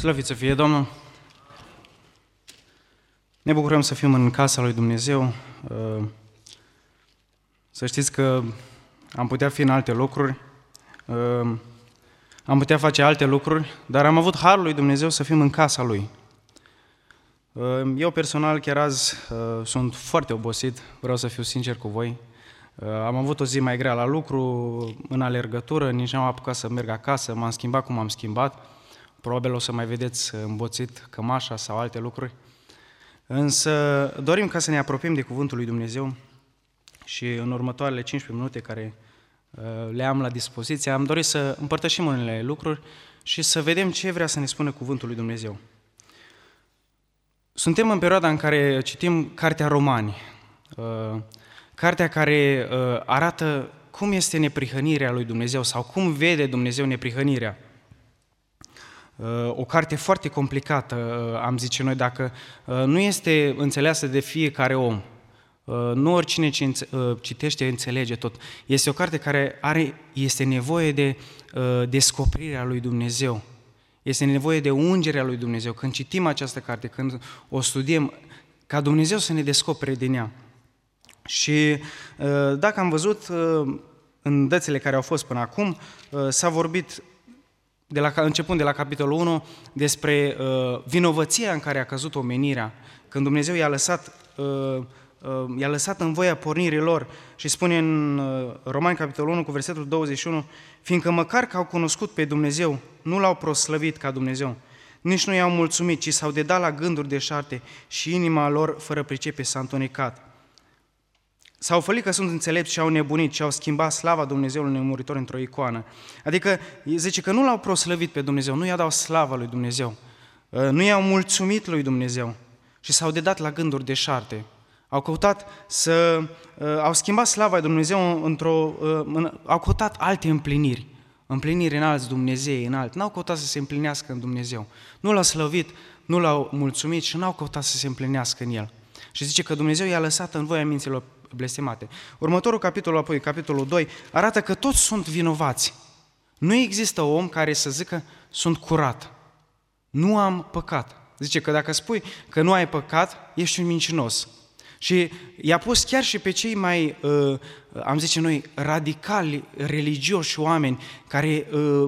Slăvit să fie Domnul! Ne bucurăm să fim în casa lui Dumnezeu. Să știți că am putea fi în alte lucruri, am putea face alte lucruri, dar am avut harul lui Dumnezeu să fim în casa Lui. Eu personal chiar azi sunt foarte obosit, vreau să fiu sincer cu voi. Am avut o zi mai grea la lucru, în alergătură, nici n-am apucat să merg acasă, m-am schimbat cum am schimbat. Probabil o să mai vedeți îmboțit cămașa sau alte lucruri. Însă dorim ca să ne apropiem de Cuvântul lui Dumnezeu și în următoarele 15 minute care le am la dispoziție, am dorit să împărtășim unele lucruri și să vedem ce vrea să ne spună Cuvântul lui Dumnezeu. Suntem în perioada în care citim Cartea Romani, cartea care arată cum este neprihănirea lui Dumnezeu sau cum vede Dumnezeu neprihănirea. O carte foarte complicată, am zice noi, dacă nu este înțeleasă de fiecare om. Nu oricine ce citește înțelege tot. Este o carte care este nevoie de descoperirea lui Dumnezeu. Este nevoie de ungerea lui Dumnezeu. Când citim această carte, când o studiem, ca Dumnezeu să ne descopere din ea. Și dacă am văzut în dățile care au fost până acum, s-a vorbit începând de la capitolul 1, despre vinovăția în care a căzut omenirea, când Dumnezeu i-a lăsat în voia pornirii lor și spune în Romani, capitolul 1, cu versetul 21, fiindcă măcar că au cunoscut pe Dumnezeu, nu l-au proslăvit ca Dumnezeu, nici nu i-au mulțumit, ci s-au dedat la gânduri deșarte și inima lor fără pricepe s-a întunecat. S-au fălit că sunt înțelepți și au nebunit și au schimbat slava Dumnezeului nemuritor într-o icoană. Adică zice că nu l-au proslăvit pe Dumnezeu, nu i-au dat slava lui Dumnezeu, nu i-au mulțumit lui Dumnezeu și s-au dedat la gânduri deșarte. Au schimbat slava lui Dumnezeu au căutat alte împliniri în alți Dumnezei, în alt. N-au căutat să se împlinească în Dumnezeu. Nu l-au slăvit, nu l-au mulțumit și n-au căutat să se împlinească în El. Și zice că Dumnezeu i-a lăsat în voia minților blestemate. Următorul capitol, apoi capitolul 2, arată că toți sunt vinovați. Nu există om care să zică, sunt curat, nu am păcat. Zice că dacă spui că nu ai păcat, ești un mincinos. Și i-a pus chiar și pe cei mai, am zice noi, radicali, religioși oameni, care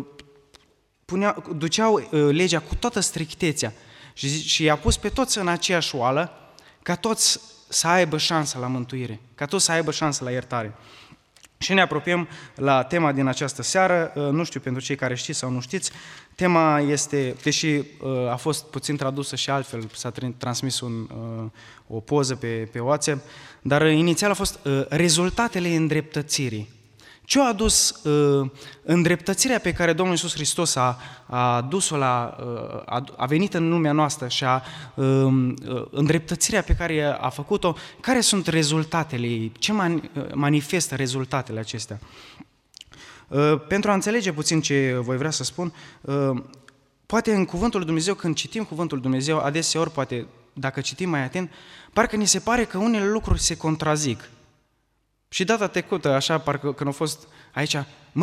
duceau legea cu toată strictețea. Și i-a pus pe toți în aceeași oală, ca toți să aibă șansă la mântuire, ca toți să aibă șansă la iertare. Și ne apropiem la tema din această seară, nu știu pentru cei care știți sau nu știți, tema este, deși a fost puțin tradusă și altfel, s-a transmis o poză pe WhatsApp, dar inițial a fost rezultatele îndreptățirii. Ce a adus îndreptățirea pe care Domnul Iisus Hristos a adus-o a venit în lumea noastră și îndreptățirea pe care a făcut-o, care sunt rezultatele ei? Ce manifestă rezultatele acestea? Pentru a înțelege puțin ce voi vrea să spun, poate în Cuvântul lui Dumnezeu, când citim Cuvântul lui Dumnezeu, adeseori, poate dacă citim mai atent, parcă ni se pare că unele lucruri se contrazic. Și data trecută, așa, parcă când au fost aici,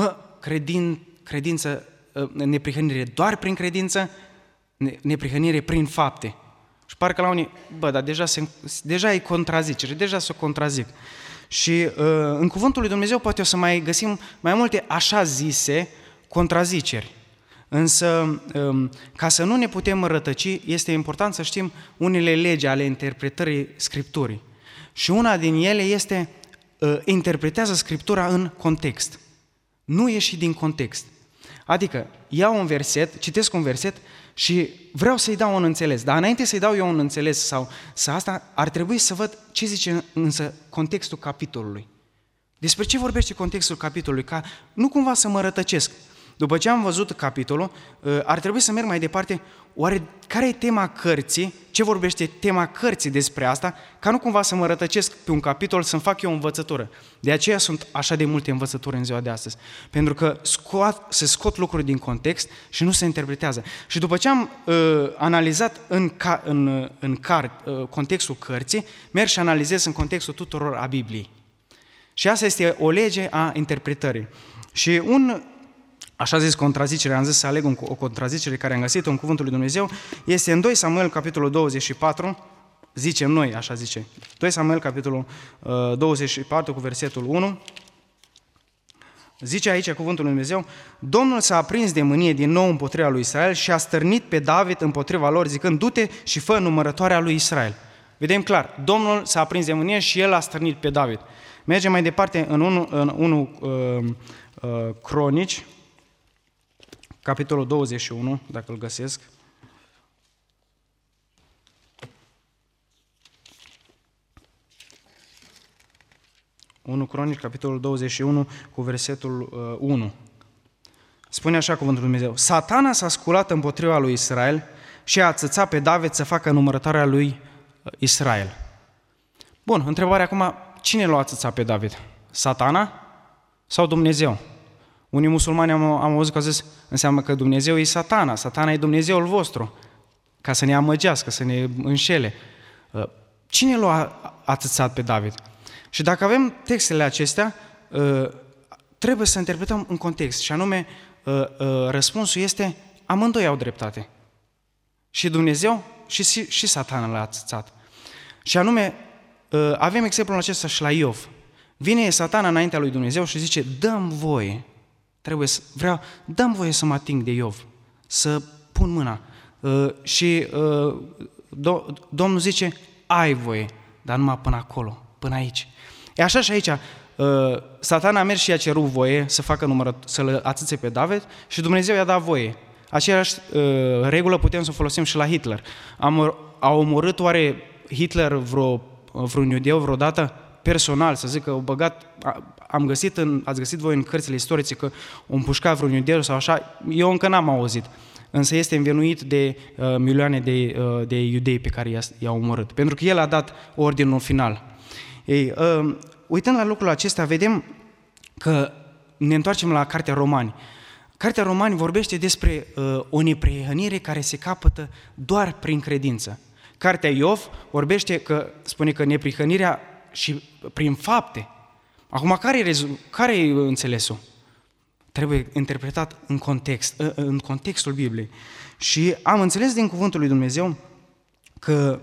credință, neprihănire doar prin credință, neprihănire prin fapte. Și parcă la unii, dar deja e contrazicere, deja se contrazic. Și în Cuvântul lui Dumnezeu poate o să mai găsim mai multe așa zise contraziceri. Însă, ca să nu ne putem rătăci, este important să știm unele legi ale interpretării Scripturii. Și una din ele este interpretează Scriptura în context. Nu ieși din context. Adică, iau un verset, citesc un verset și vreau să-i dau un înțeles. Dar înainte să-i dau eu un înțeles sau asta, ar trebui să văd ce zice însă contextul capitolului. Despre ce vorbește contextul capitolului? Ca nu cumva să mă rătăcesc. După ce am văzut capitolul, ar trebui să merg mai departe. Oare care e tema cărții? Ce vorbește tema cărții despre asta? Ca nu cumva să mă rătăcesc pe un capitol, să-mi fac eu o învățătură. De aceea sunt așa de multe învățături în ziua de astăzi. Pentru că se scot lucruri din context și nu se interpretează. Și după ce am analizat în contextul cărții, merg și analizez în contextul tuturor a Bibliei. Și asta este o lege a interpretării. Și așa zis contrazicere, am zis să aleg o contrazicere care am găsit-o în Cuvântul lui Dumnezeu, este în 2 Samuel, capitolul 24, zicem noi, așa zice, 2 Samuel, capitolul 24, cu versetul 1, zice aici Cuvântul lui Dumnezeu: Domnul s-a aprins de mânie din nou împotriva lui Israel și a stârnit pe David împotriva lor, zicând: du-te și fă numărătoarea lui Israel. Vedem clar, Domnul s-a aprins de mânie și el a stârnit pe David. Mergem mai departe în 1 Cronici, capitolul 21, dacă îl găsesc. Unu Cronici, capitolul 21, cu versetul 1. Spune așa Cuvântul lui Dumnezeu: Satana s-a sculat împotriva lui Israel și a țățat pe David să facă numărătoarea lui Israel. Bun, întrebarea acum, cine l-a țățat pe David? Satana sau Dumnezeu? Unii musulmani am auzit că au zis, înseamnă că Dumnezeu e Satana, Satana e Dumnezeul vostru, ca să ne amăgească, să ne înșele. Cine l-a atâțat pe David? Și dacă avem textele acestea, trebuie să interpretăm în context, și anume, răspunsul este: amândoi au dreptate. Și Dumnezeu și Satana l-a atâțat. Și anume, avem exemplul acesta și la Iov. Vine Satana înaintea lui Dumnezeu și zice: dă-mi voie, dă-mi voie să mă ating de Iov, să pun mâna. Și Domnul zice: ai voie, dar numai până acolo, până aici. E așa și aici, Satana a mers și i-a cerut voie să facă să-l atâțe pe David și Dumnezeu i-a dat voie. Aceeași regulă putem să o folosim și la Hitler. A omorât oare Hitler vreun iudeu vreodată? Personal, să zic că ați găsit voi în cărțile istorice că o împușca vreun iudeu sau așa? Eu încă n-am auzit. Însă este învinuit de milioane de iudei pe care i-a omorât. Pentru că el a dat ordinul final. Ei, uitând la lucrul acesta, vedem că ne întoarcem la Cartea Romani. Cartea Romani vorbește despre o neprihănire care se capătă doar prin credință. Cartea Iov spune că neprihănirea și prin fapte. Acum, care e înțelesul? Trebuie interpretat în contextul Bibliei. Și am înțeles din Cuvântul lui Dumnezeu că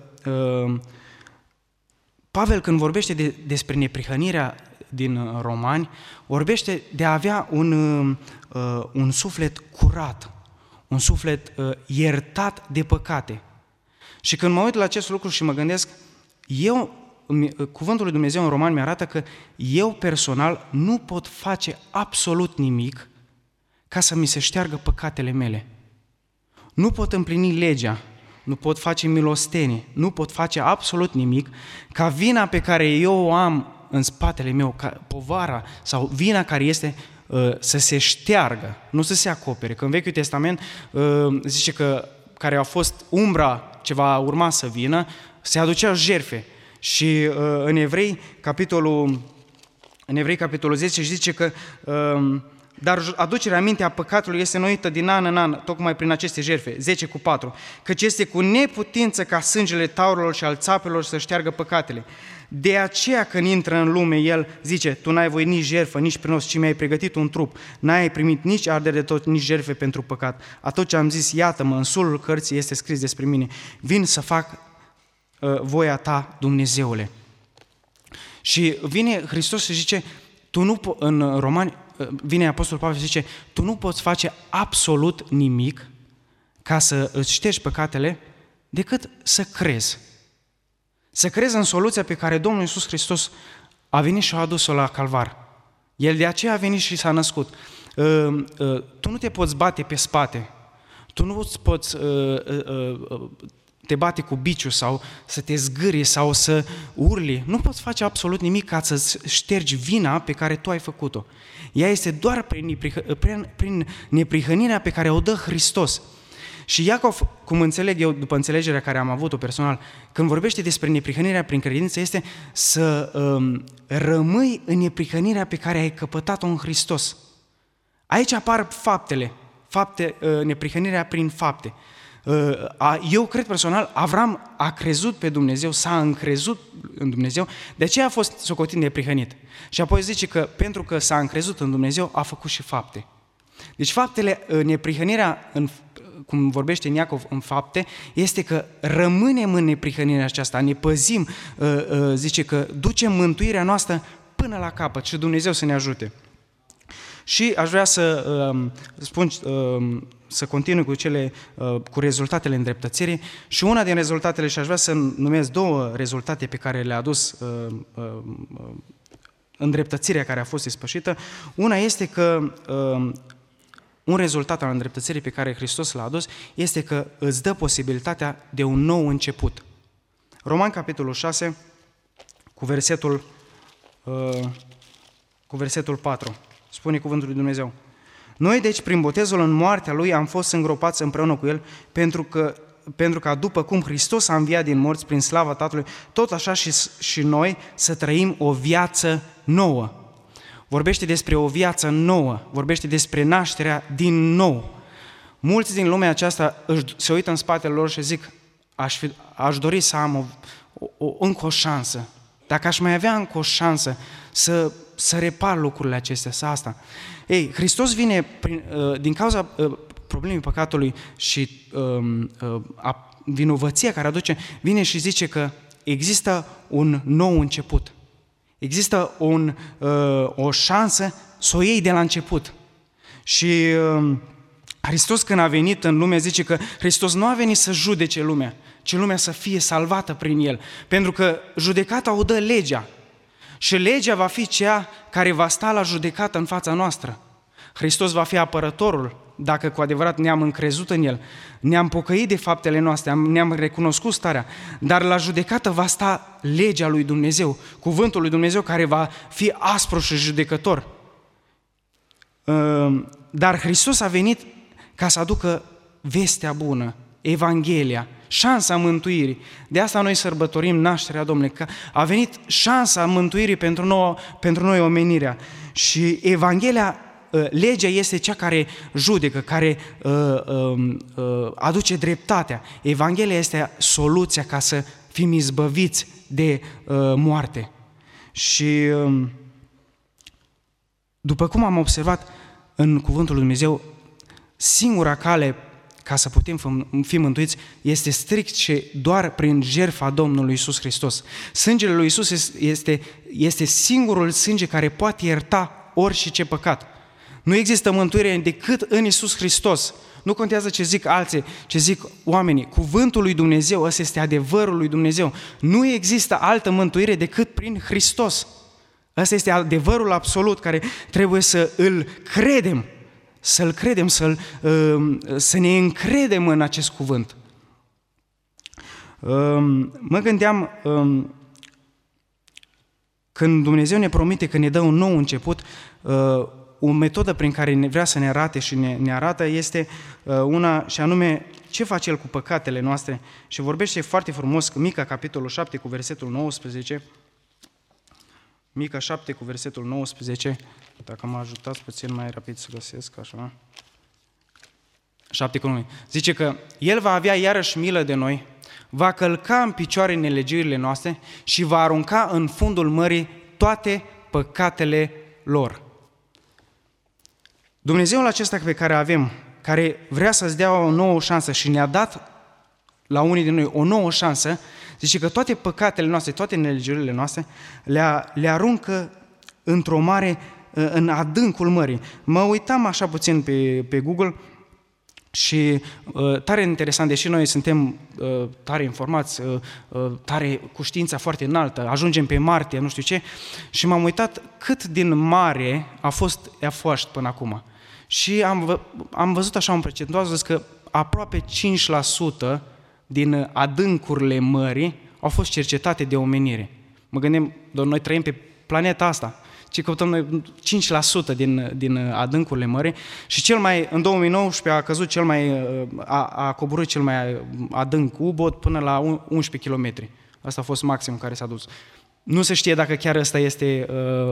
Pavel, când vorbește despre neprihănirea din Romani, vorbește de a avea un suflet curat, un suflet iertat de păcate. Și când mă uit la acest lucru și mă gândesc, Cuvântul lui Dumnezeu în Romani mi-arată că eu personal nu pot face absolut nimic ca să mi se șteargă păcatele mele. Nu pot împlini legea, nu pot face milostenie, nu pot face absolut nimic ca vina pe care eu o am în spatele meu, ca povara sau vina care este să se șteargă, nu să se acopere. Că în Vechiul Testament zice că care a fost umbra ce va urma să vină, se aduceau jertfe. Și în Evrei, capitolul 10, zice că dar aducerea aminte a păcatului este înnoită din an în an, tocmai prin aceste jertfe, 10:4, căci este cu neputință ca sângele taurilor și al țapelor să șteargă păcatele. De aceea când intră în lume, el zice: tu n-ai voie nici jertfă, nici prinos, ci mi-ai pregătit un trup, n-ai primit nici ardere de tot, nici jertfe pentru păcat. Atunci am zis: iată-mă, în sulul cărții este scris despre mine, vin să fac voia ta, Dumnezeule. Și vine Hristos și zice, în Romani, vine Apostolul Pavel și zice, tu nu poți face absolut nimic ca să îți ștergi păcatele decât să crezi. Să crezi în soluția pe care Domnul Iisus Hristos a venit și a adus-o la Calvar. El de aceea a venit și s-a născut. Tu nu te poți bate pe spate, tu nu poți te bate cu biciu sau să te zgârie sau să urli. Nu poți face absolut nimic ca să ștergi vina pe care tu ai făcut-o. Ea este doar prin neprihănirea pe care o dă Hristos. Și Iacov, cum înțeleg eu, după înțelegerea care am avut-o personal, când vorbește despre neprihănirea prin credință, este să rămâi în neprihănirea pe care ai căpătat-o în Hristos. Aici apar neprihănirea prin fapte. Eu cred personal, Avram a crezut pe Dumnezeu, s-a încrezut în Dumnezeu, de aceea a fost socotit neprihănit. Și apoi zice că pentru că s-a încrezut în Dumnezeu, a făcut și fapte. Deci faptele, neprihănirea, cum vorbește în Iacov în fapte, este că rămânem în neprihănirea aceasta, ne păzim, zice că ducem mântuirea noastră până la capăt și Dumnezeu să ne ajute. Și aș vrea să continui cu rezultatele îndreptățirii și una din rezultatele, și aș vrea să numesc două rezultate pe care le-a adus îndreptățirea care a fost ispășită. Una este că un rezultat al îndreptățirii pe care Hristos l-a adus este că îți dă posibilitatea de un nou început. Roman, capitolul 6, cu versetul 4. Spune cuvântul lui Dumnezeu. Noi, deci, prin botezul în moartea Lui, am fost îngropați împreună cu El, pentru ca după cum Hristos a înviat din morți prin slava Tatălui, tot așa și noi să trăim o viață nouă. Vorbește despre o viață nouă, vorbește despre nașterea din nou. Mulți din lumea aceasta se uită în spatele lor și zic, aș dori să am încă o șansă. Dacă aș mai avea încă o șansă să repar lucrurile acestea, să asta. Ei, Hristos vine din cauza problemei păcatului și vinovăția care aduce, vine și zice că există un nou început. Există o șansă să o iei de la început. Și Hristos, când a venit în lume, zice că Hristos nu a venit să judece lumea, ci lumea să fie salvată prin El. Pentru că judecata o dă legea. Și legea va fi cea care va sta la judecată în fața noastră. Hristos va fi apărătorul, dacă cu adevărat ne-am încrezut în El, ne-am pocăit de faptele noastre, ne-am recunoscut starea, dar la judecată va sta legea lui Dumnezeu, cuvântul lui Dumnezeu care va fi aspru și judecător. Dar Hristos a venit ca să aducă vestea bună, Evanghelia, șansa mântuirii. De asta noi sărbătorim nașterea Domnului, că a venit șansa mântuirii pentru noi omenirea. Și Evanghelia, legea este cea care judecă, care aduce dreptatea. Evanghelia este soluția ca să fim izbăviți de moarte. Și după cum am observat în cuvântul lui Dumnezeu, singura cale ca să putem fi mântuiți este strict și doar prin jertfa Domnului Iisus Hristos. Sângele lui Iisus este singurul sânge care poate ierta orice păcat. Nu există mântuire decât în Iisus Hristos. Nu contează ce zic alții, ce zic oamenii. Cuvântul lui Dumnezeu, ăsta este adevărul lui Dumnezeu. Nu există altă mântuire decât prin Hristos. Ăsta este adevărul absolut care trebuie să îl credem. Să-l credem, să ne încredem în acest cuvânt. Mă gândeam, când Dumnezeu ne promite că ne dă un nou început, o metodă prin care vrea să ne arate și ne arată este una, și anume, ce face El cu păcatele noastre. Și vorbește foarte frumos, Mica, capitolul 7, cu versetul 19, Mica 7, cu versetul 19, dacă mă ajutați puțin mai rapid să găsesc, așa. 7:1. Zice că El va avea iarăși milă de noi, va călca în picioare nelegiurile noastre și va arunca în fundul mării toate păcatele lor. Dumnezeul acesta pe care avem, care vrea să-ți dea o nouă șansă și ne-a dat la unii din noi o nouă șansă, zice că toate păcatele noastre, toate nelegiurile noastre, le aruncă într-o mare, în adâncul mării. Mă uitam așa puțin pe Google și tare interesant, deși noi suntem tare informați, tare cu știința foarte înaltă, ajungem pe Marte, nu știu ce, și m-am uitat cât din mare a fost efoașt până acum. Și am văzut așa un procentual, zis că aproape 5% din adâncurile mării au fost cercetate de omenire. Mă gândim, noi trăim pe planeta asta, ci căutăm noi 5% din adâncurile mării și în 2019 a căzut a coborât cel mai adânc U-boat până la 11 km. Asta a fost maximul care s-a dus. Nu se știe dacă chiar ăsta este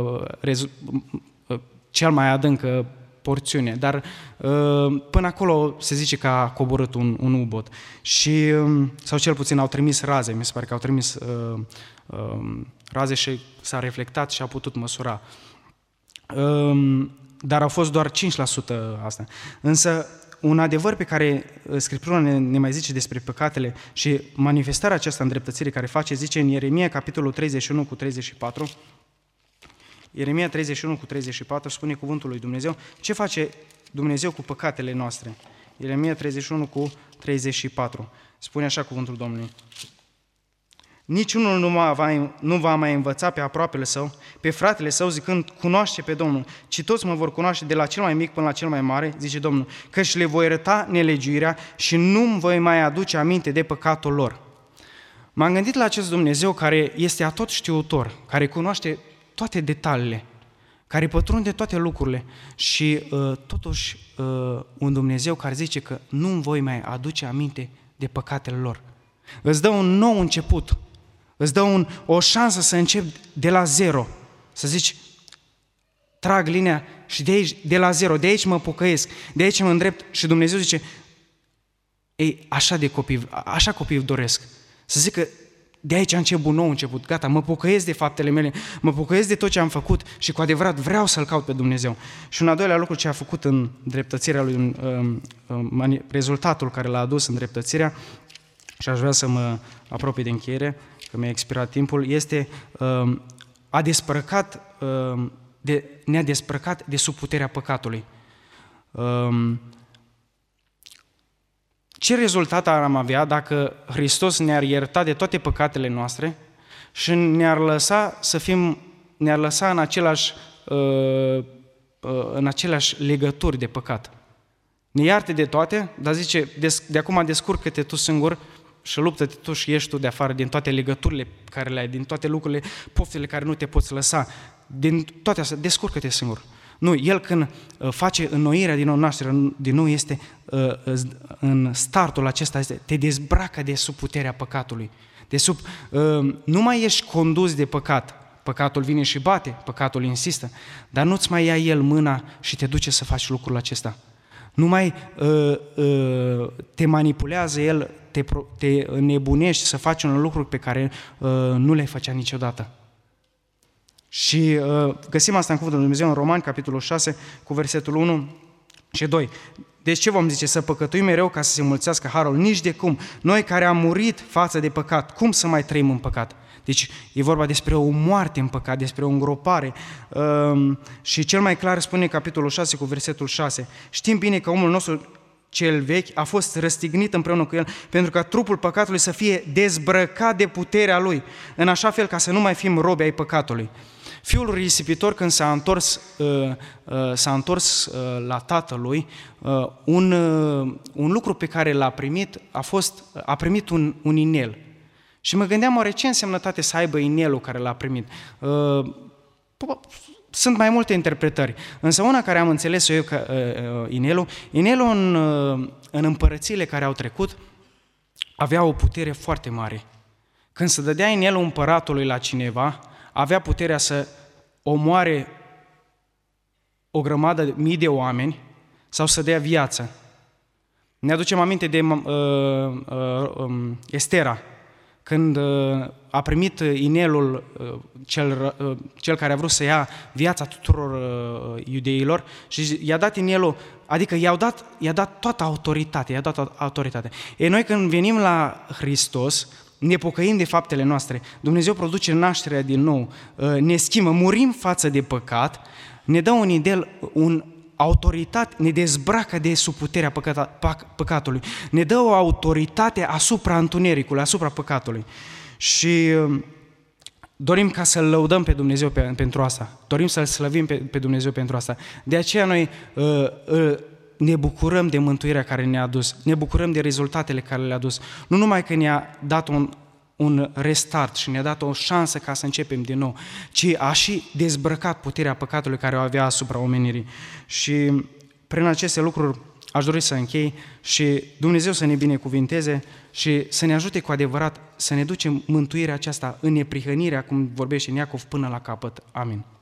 cel mai adâncă porțiune, dar până acolo se zice că a coborât un U-boat. Și, sau cel puțin au trimis raze, mi se pare că au trimis raze și s-a reflectat și a putut măsura. dar au fost doar 5% asta. Însă un adevăr pe care Scriptura ne mai zice despre păcatele și manifestarea aceasta îndreptățirii care face, zice în Ieremia, capitolul 31 cu 34, Ieremia 31 cu 34 spune cuvântul lui Dumnezeu, ce face Dumnezeu cu păcatele noastre. Ieremia 31 cu 34, spune așa cuvântul Domnului. Niciunul nu va mai învăța pe aproapele său, pe fratele său, zicând, cunoaște pe Domnul, ci toți mă vor cunoaște de la cel mai mic până la cel mai mare, zice Domnul, căci le voi arăta nelegiuirea și nu-mi voi mai aduce aminte de păcatul lor. M-am gândit la acest Dumnezeu care este atot știutor, care cunoaște toate detaliile, care pătrunde toate lucrurile și totuși un Dumnezeu care zice că nu-mi voi mai aduce aminte de păcatele lor. Îți dă un nou început, îți dă o șansă să începi de la zero, să zici, trag linia și de aici, de la zero, de aici mă pocăiesc, de aici mă îndrept și Dumnezeu zice, ei, așa copii doresc, să zică, de aici încep un nou început, gata, mă pocăiesc de faptele mele, mă pocăiesc de tot ce am făcut și cu adevărat vreau să-L caut pe Dumnezeu. Și un al doilea lucru ce a făcut în dreptățirea lui, rezultatul care l-a adus în dreptățirea, și aș vrea să mă apropii de încheiere, că mi-a expirat timpul, este ne-a despărcat de sub puterea păcatului. Ce rezultat am avea dacă Hristos ne-ar ierta de toate păcatele noastre și ne-ar lăsa în aceleași legături de păcat? Ne iarte de toate, dar zice, de acum descurcă-te tu singur și luptă-te tu și ieși tu de afară din toate legăturile care le ai, din toate lucrurile, poftele care nu te poți lăsa, din toate astea, descurcă-te singur. Nu, El când face înnoirea din nou, nașterea din nou, este în startul acesta, te dezbracă de sub puterea păcatului. Nu mai ești condus de păcat. Păcatul vine și bate, păcatul insistă, dar nu-ți mai ia El mâna și te duce să faci lucrul acesta. Nu mai te manipulează El, te nebunești să faci un lucru pe care nu le făcea niciodată. Și găsim asta în Cuvântul lui Dumnezeu în Romani, capitolul 6, cu versetul 1 și 2. Deci ce vom zice? Să păcătuim mereu ca să se mulțească harul? Nici de cum. Noi care am murit față de păcat, cum să mai trăim în păcat? Deci e vorba despre o moarte în păcat, despre o îngropare. Și cel mai clar spune capitolul 6 cu versetul 6. Știm bine că omul nostru cel vechi a fost răstignit împreună cu el pentru ca trupul păcatului să fie dezbrăcat de puterea lui, în așa fel ca să nu mai fim robi ai păcatului. Fiul risipitor, când s-a întors la tatălui, un lucru pe care l-a primit a primit un inel. Și mă gândeam, oare ce însemnătate să aibă inelul care l-a primit? Sunt mai multe interpretări, însă una care am înțeles eu că inelul în împărățiile care au trecut avea o putere foarte mare. Când se dădea inelul împăratului la cineva, avea puterea să omoare o grămadă, mii de oameni sau să dea viață. Ne aducem aminte de Estera, când a primit inelul cel care a vrut să ia viața tuturor iudeilor și i-a dat inelul, adică i-a dat toată autoritatea, Ei, noi când venim la Hristos, ne pocăim de faptele noastre, Dumnezeu produce nașterea din nou, ne schimbă, murim față de păcat, ne dă un inel, autoritate, ne dezbracă de sub puterea păcatului, ne dă o autoritate asupra întunericului, asupra păcatului. Și dorim ca să-L lăudăm pe Dumnezeu pentru asta, dorim să-L slăvim pe Dumnezeu pentru asta. De aceea noi ne bucurăm de mântuirea care ne-a adus, ne bucurăm de rezultatele care le-a adus. Nu numai că ne-a dat un restart și ne-a dat o șansă ca să începem din nou, ci a și dezbrăcat puterea păcatului care o avea asupra omenirii. Și prin aceste lucruri aș dori să închei și Dumnezeu să ne binecuvinteze și să ne ajute cu adevărat să ne ducem mântuirea aceasta în neprihănirea, cum vorbește în Iacov, până la capăt. Amin.